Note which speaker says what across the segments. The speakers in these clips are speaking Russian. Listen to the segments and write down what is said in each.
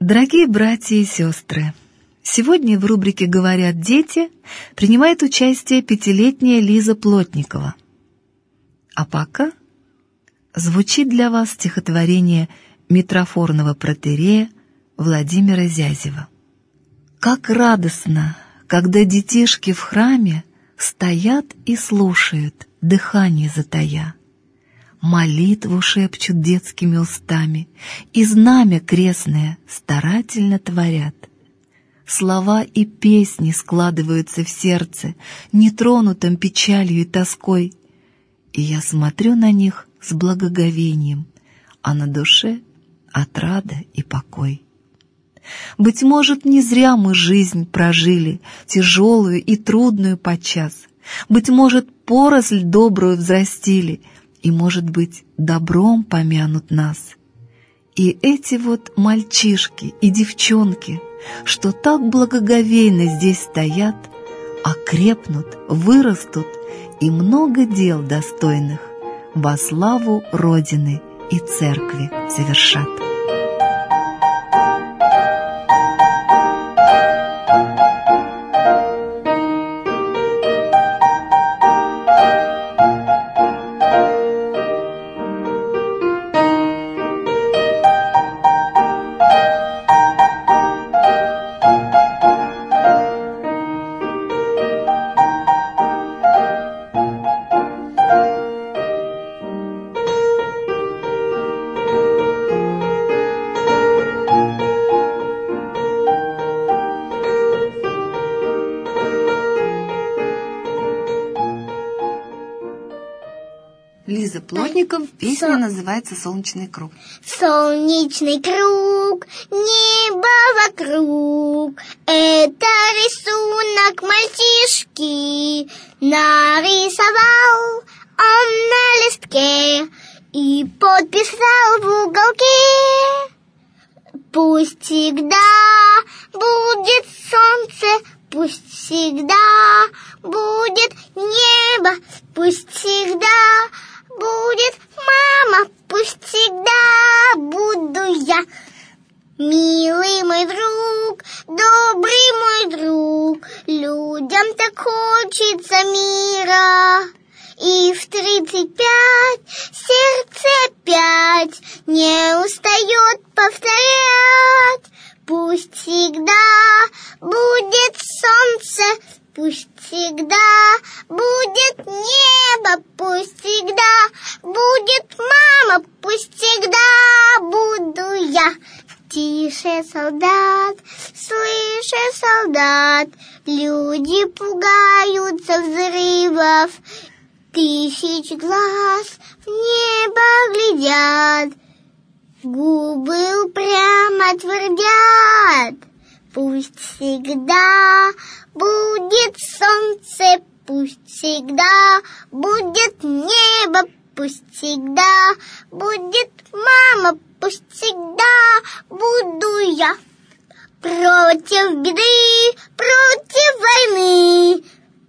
Speaker 1: Дорогие братья и сестры, сегодня в рубрике «Говорят дети» принимает участие 5-летняя Лиза Плотникова. А пока звучит для вас стихотворение митрофорного протоиерея Владимира Зязева. Как радостно, когда детишки в храме стоят и слушают, дыхание затая. Молитву шепчут детскими устами, и знамя крестное старательно творят. Слова и песни складываются в сердце, нетронутым печалью и тоской. И я смотрю на них с благоговением, а на душе отрада и покой. Быть может, не зря мы жизнь прожили, тяжелую и трудную подчас. Быть может, поросль добрую взрастили, и, может быть, добром помянут нас. И эти вот мальчишки и девчонки, что так благоговейно здесь стоят, окрепнут, вырастут и много дел достойных во славу Родины и Церкви совершат.
Speaker 2: Лиза Плотникова, песня называется «Солнечный круг».
Speaker 3: Солнечный круг, небо вокруг, это рисунок мальчишки. Нарисовал он на листке и подписал в уголке. Пусть всегда будет солнце, пусть всегда будет небо, пусть всегда будет мама, пусть всегда буду я. Милый мой друг, добрый мой друг, людям так хочется мира. И в 35 сердце опять не устает повторять. Пусть всегда будет солнце, пусть всегда будет небо, пусть всегда будет мама, пусть всегда буду я. Тише, солдат, слыше, солдат, люди пугаются взрывов. Тысяч глаз в небо глядят, губы упрямо твердят. Пусть всегда будет солнце, пусть всегда будет небо, пусть всегда будет мама, пусть всегда буду я. Против беды, против войны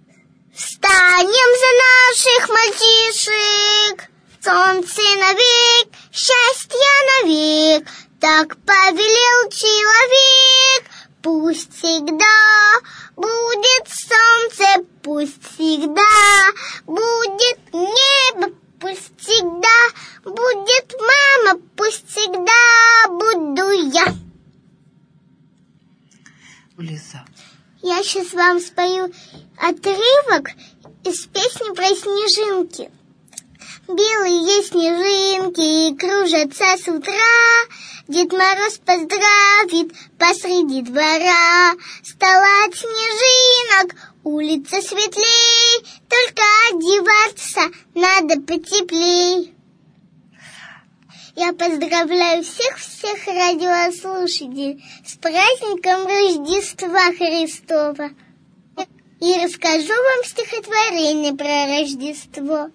Speaker 3: встанем за наших мальчишек. Солнце навек, счастье навек, так повелел человек. Пусть всегда будет солнце, пусть всегда будет небо, пусть всегда будет мама, пусть всегда буду я.
Speaker 2: Лиза.
Speaker 3: Я сейчас вам спою отрывок из песни про снежинки. Белые снежинки кружатся с утра, Дед Мороз поздравит посреди двора. Стала от снежинок улица светлей, только одеваться надо потеплей. Я поздравляю всех радиослушателей с праздником Рождества Христова и расскажу вам стихотворение про Рождество.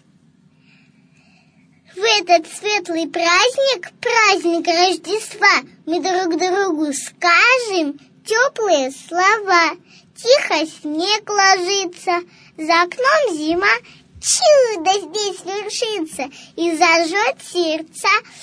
Speaker 3: В этот светлый праздник, праздник Рождества, мы друг другу скажем теплые слова. Тихо снег ложится, за окном зима, чудо здесь вершится и зажжет сердца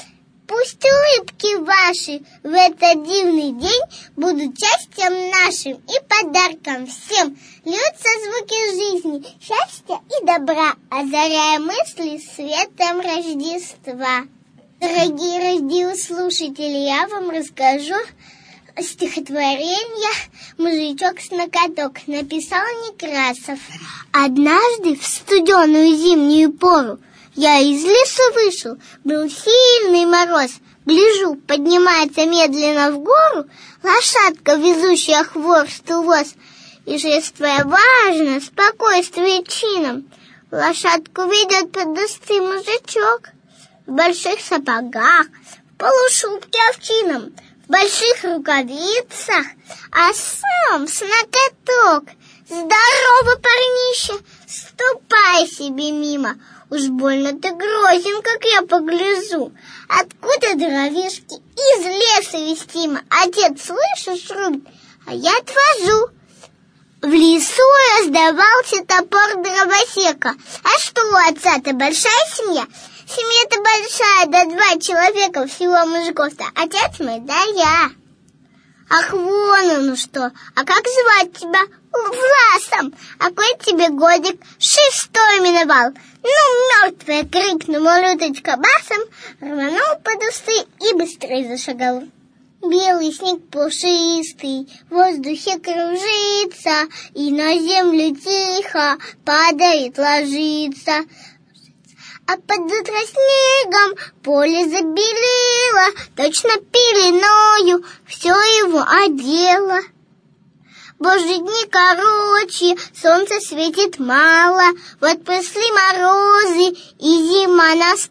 Speaker 3: Пусть улыбки ваши в этот дивный день будут счастьем нашим и подарком всем. Льются звуки жизни, счастья и добра, озаряя мысли светом Рождества. Дорогие радиослушатели, я вам расскажу стихотворение «Мужичок-снокоток». Написал Некрасов. Однажды в студеную зимнюю пору я из лесу вышел, был сильный мороз. Гляжу, поднимается медленно в гору лошадка, везущая хворост и воз. И шествуя важно, спокойствие чином, лошадку ведет под узцы мужичок. В больших сапогах, в полушубке овчином, в больших рукавицах, а сам снокоток. Здорово, парнище, ступай себе мимо. Уж больно ты грозен, как я погляжу. Откуда дровишки из леса вестимо? Отец, слышишь, рубит, а я отвожу. В лесу раздавался топор дровосека. А что у отца-то большая семья? Семья-то большая, да 2 человека всего мужиков-то. Отец мой, да я. Ах, вон оно что. А как звать тебя? Власом. А какой тебе годик? 6-й миновал. Ну, мертвая, крикнул малюточка басом, рванул под усы и быстрее зашагал. Белый снег пушистый в воздухе кружится, и на землю тихо падает, ложится. А под утро снегом поле забелело, точно пеленою все его одело. Божьи дни короче, солнце светит мало, вот пришли морозы, и зима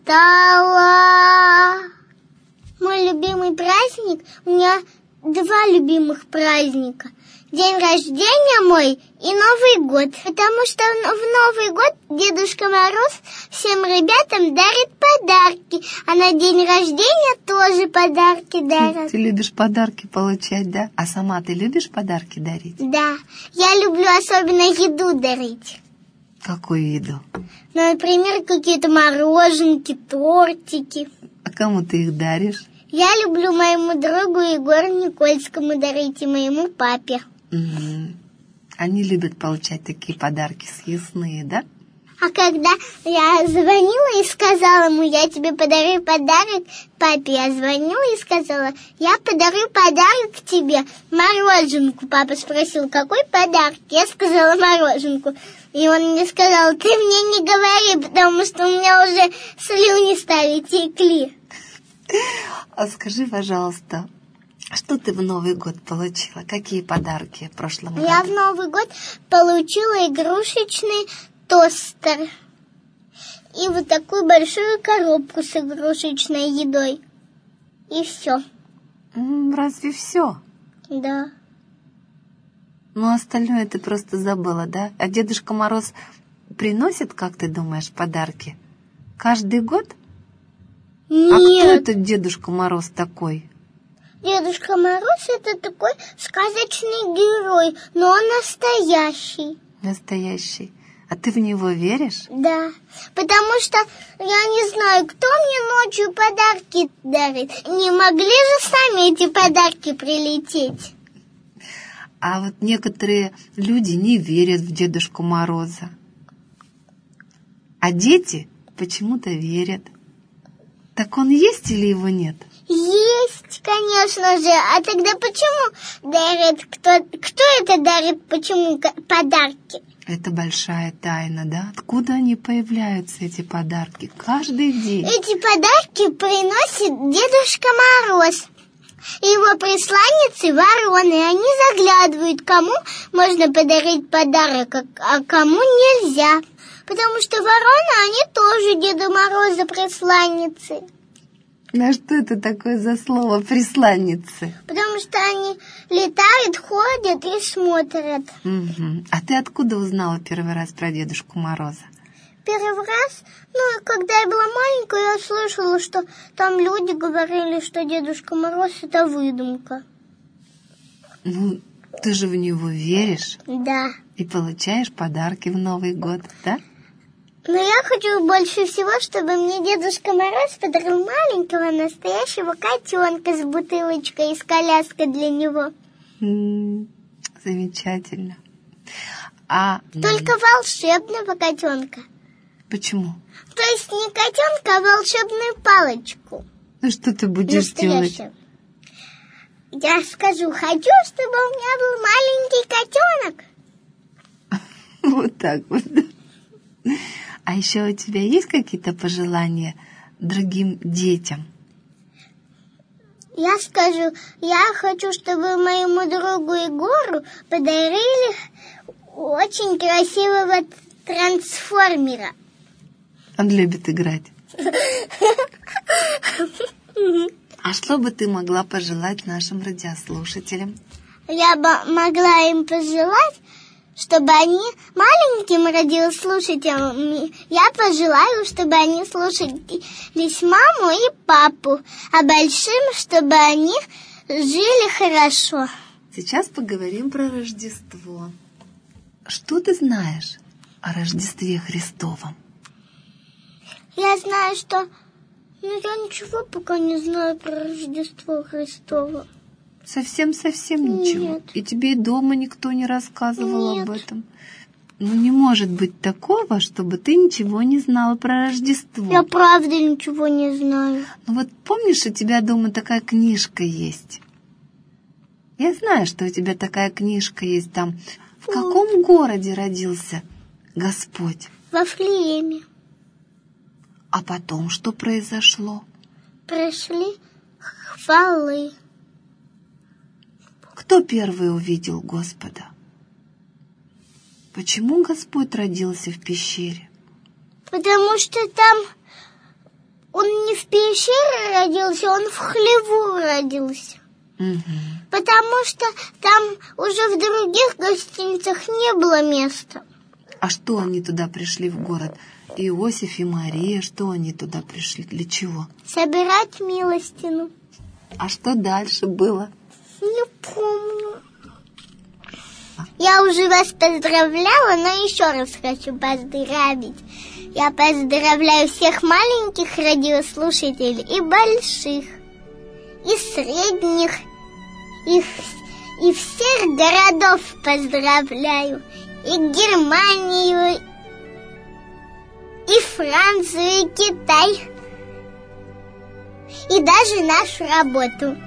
Speaker 3: настала. Мой любимый праздник, у меня 2 любимых праздника. День рождения мой и Новый год, потому что в Новый год Дедушка Мороз всем ребятам дарит подарки, а на день рождения тоже подарки дарят.
Speaker 2: Ты любишь подарки получать, да? А сама ты любишь подарки дарить?
Speaker 3: Да, я люблю особенно еду дарить.
Speaker 2: Какую еду?
Speaker 3: Например, какие-то мороженки, тортики.
Speaker 2: А кому ты их даришь?
Speaker 3: Я люблю моему другу Егору Никольскому дарить и моему папе.
Speaker 2: Угу. Они любят получать такие подарки съестные, да?
Speaker 3: А когда я звонила и сказала ему, я тебе подарю подарок, папе я звонила и сказала, я подарю подарок тебе, мороженку. Папа спросил, какой подарок? Я сказала мороженку. И он мне сказал, ты мне не говори, потому что у меня уже слюни стали текли.
Speaker 2: А скажи, пожалуйста, что ты в Новый год получила? Какие подарки в прошлом году?
Speaker 3: Я в Новый год получила игрушечный тостер и вот такую большую коробку с игрушечной едой. И все.
Speaker 2: Разве все?
Speaker 3: Да.
Speaker 2: Ну, остальное ты просто забыла, да? А Дедушка Мороз приносит, как ты думаешь, подарки? Каждый год?
Speaker 3: Нет.
Speaker 2: А кто этот Дедушка Мороз такой?
Speaker 3: Дедушка Мороз — это такой сказочный герой, но он настоящий.
Speaker 2: Настоящий. А ты в него веришь?
Speaker 3: Да, потому что я не знаю, кто мне ночью подарки дарит. Не могли же сами эти подарки прилететь?
Speaker 2: А вот некоторые люди не верят в Дедушку Мороза. А дети почему-то верят. Так он есть или его нет?
Speaker 3: Есть, конечно же. А тогда почему дарят? Кто это дарит? Почему подарки?
Speaker 2: Это большая тайна, да? Откуда они появляются, эти подарки? Каждый день.
Speaker 3: Эти подарки приносит Дедушка Мороз. Его присланницы вороны. Они заглядывают, кому можно подарить подарок, а кому нельзя. Потому что вороны, они тоже Деду Мороза присланницы.
Speaker 2: А что это такое за слово «присланницы»?
Speaker 3: Потому что они летают, ходят и смотрят.
Speaker 2: Угу. А ты откуда узнала первый раз про Дедушку Мороза?
Speaker 3: Первый раз, когда я была маленькая, я слышала, что там люди говорили, что Дедушка Мороз — это выдумка.
Speaker 2: Ну, ты же в него веришь?
Speaker 3: Да.
Speaker 2: И получаешь подарки в Новый год, да?
Speaker 3: Но я хочу больше всего, чтобы мне Дедушка Мороз подарил маленького настоящего котенка с бутылочкой и с коляской для него.
Speaker 2: Замечательно.
Speaker 3: Только волшебного котенка.
Speaker 2: Почему?
Speaker 3: То есть не котенка, а волшебную палочку.
Speaker 2: Ну что ты будешь делать?
Speaker 3: Я скажу, хочу, чтобы у меня был маленький котенок.
Speaker 2: Вот так вот. А еще у тебя есть какие-то пожелания другим детям?
Speaker 3: Я скажу, я хочу, чтобы моему другу Егору подарили очень красивого трансформера.
Speaker 2: Он любит играть. А что бы ты могла пожелать нашим радиослушателям?
Speaker 3: Я бы могла им пожелать, чтобы они маленьким радиослушателям, я пожелаю, чтобы они слушались маму и папу, а большим, чтобы они жили хорошо.
Speaker 2: Сейчас поговорим про Рождество. Что ты знаешь о Рождестве Христовом?
Speaker 3: Я знаю, что... я ничего пока не знаю про Рождество Христово.
Speaker 2: Совсем ничего?
Speaker 3: Нет.
Speaker 2: И тебе и дома никто не рассказывал об этом? Ну, не может быть такого, чтобы ты ничего не знала про Рождество.
Speaker 3: Я правда ничего не знаю.
Speaker 2: Ну вот помнишь, у тебя дома такая книжка есть? Я знаю, что у тебя такая книжка есть там. В каком городе родился Господь?
Speaker 3: Во Вифлееме.
Speaker 2: А потом что произошло?
Speaker 3: Пришли хвалы.
Speaker 2: Кто первый увидел Господа? Почему Господь родился в пещере?
Speaker 3: Потому что там он не в пещере родился, он в хлеву родился.
Speaker 2: Угу.
Speaker 3: Потому что там уже в других гостиницах не было места.
Speaker 2: А что они туда пришли в город? Иосиф и Мария, что они туда пришли? Для чего?
Speaker 3: Собирать милостину.
Speaker 2: А что дальше было?
Speaker 3: Не помню. Я уже вас поздравляла, но еще раз хочу поздравить. Я поздравляю всех маленьких радиослушателей и больших, и средних, и всех городов поздравляю. И Германию, и Францию, и Китай, и даже нашу работу.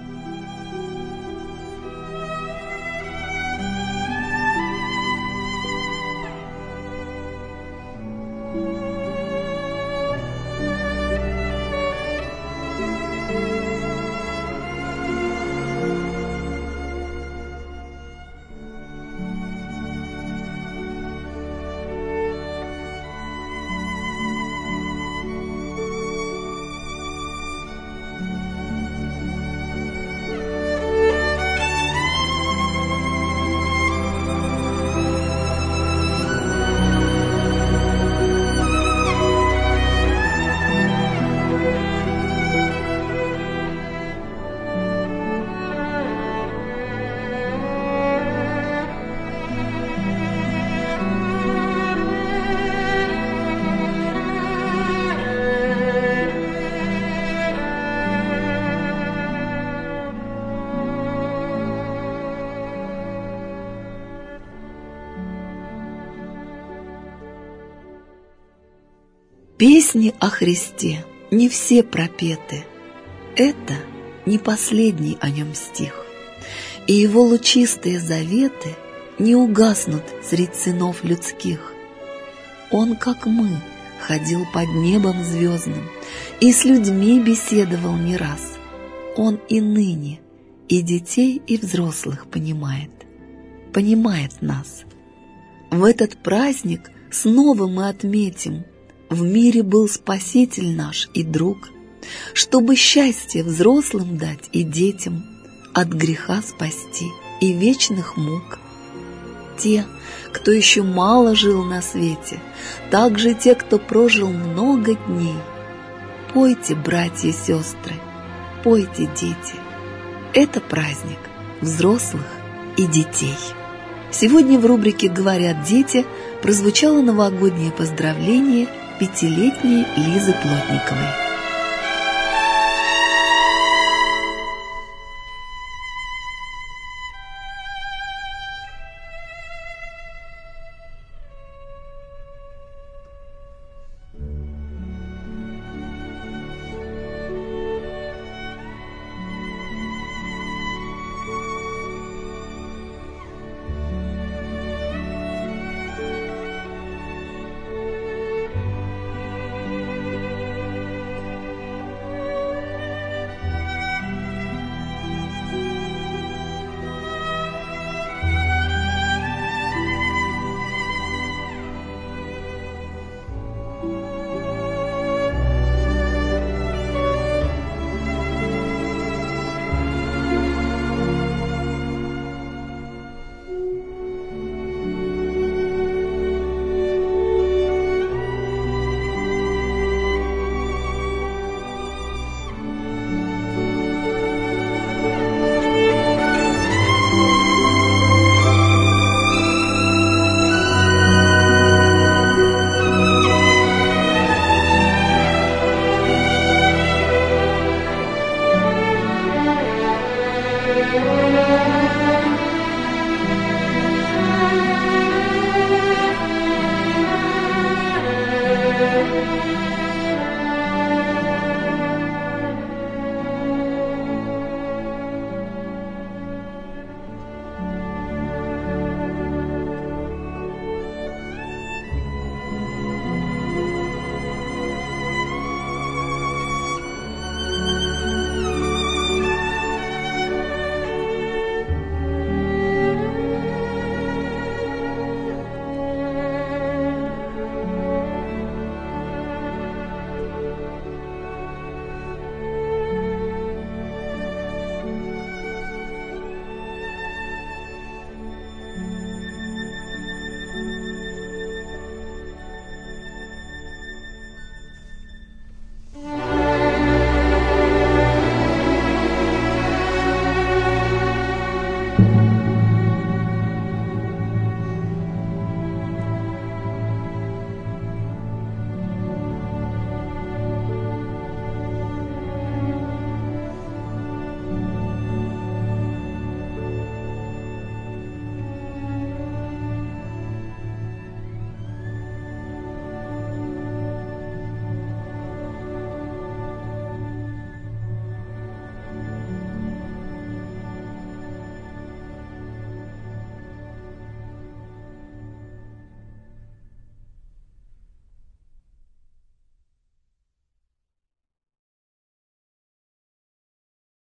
Speaker 1: Песни о Христе не все пропеты. Это не последний о нем стих. И его лучистые заветы не угаснут средь сынов людских. Он, как мы, ходил под небом звездным и с людьми беседовал не раз. Он и ныне, и детей, и взрослых понимает нас. В этот праздник снова мы отметим: в мире был Спаситель наш и друг, чтобы счастье взрослым дать и детям, от греха спасти и вечных мук. Те, кто еще мало жил на свете, также те, кто прожил много дней. Пойте, братья и сестры, пойте, дети. Это праздник взрослых и детей. Сегодня в рубрике «Говорят дети» прозвучало новогоднее поздравление 5-летней Лизы Плотниковой.